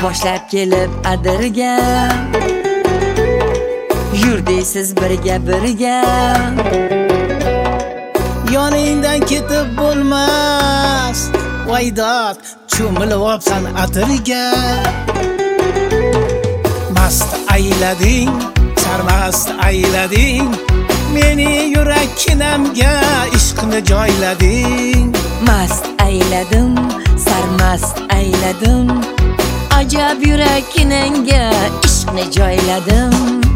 boshlab kelib adirga, yur deysiz birga yoningdan ketib bo'lmas Voydod, cho'milibsan atirga. Mast aylading, sarmast aylading, meni yurak kinamga ishqni joylading. Mast ayladim, sarmast ayladim, ajab yurak kinanga ishqni joyladim.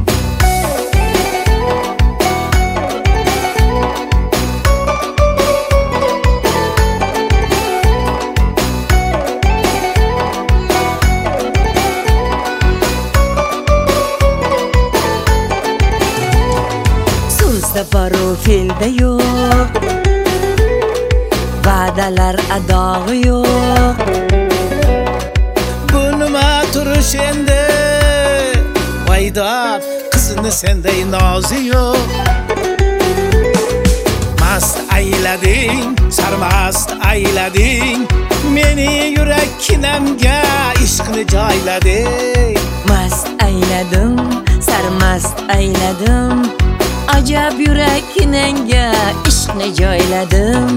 So'zda boru fe'lda yo'q, va'dalar adog'i yo'q. Bu nima turish endi Voydod, qizini senday nozi yo'q. Mast aylading, sarmast aylading, meni yurak kinamga ishqni joylading. Mast ayladim, sarmast ayladim, ajab yurak kinanga ishqni joyladim.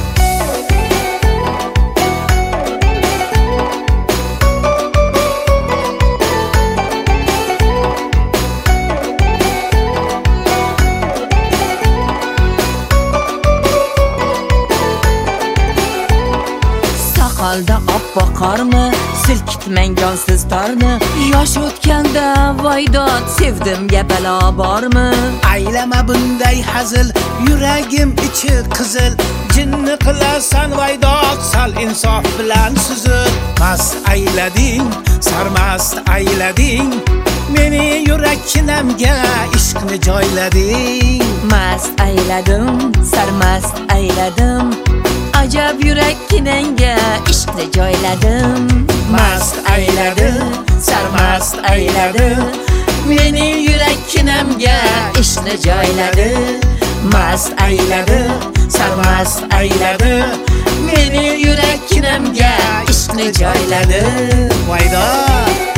Soqolda oppoq qorni, silkitmang jonsiz torni. Yosh o'tganda Voydod, sevdimga balo bormi? Aylama bunday hazil, yuragim ichi qizil. Jinni qilasan Voydod, sal insof bilan suzil. Mast aylading, sarmast aylading, meni yurak kinamga ishqni joylading. Mast ayladim, sarmast ayladim, ajab yurak kinanga ishqni joyladim. Mast ayladim, sarmast ayladim, meni yurak kinamga ishqni joyladim. mast ayladim, sarmast ayladim, meni yurak kinamga ishqni joyladim. Voydod.